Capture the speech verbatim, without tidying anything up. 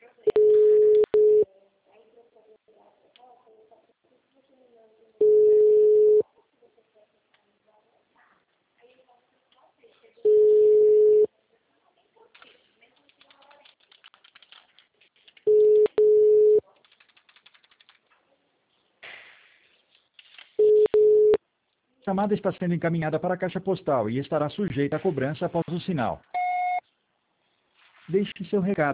A chamada está sendo encaminhada para a caixa postal e estará sujeita a cobrança após o sinal. Deixe seu recado.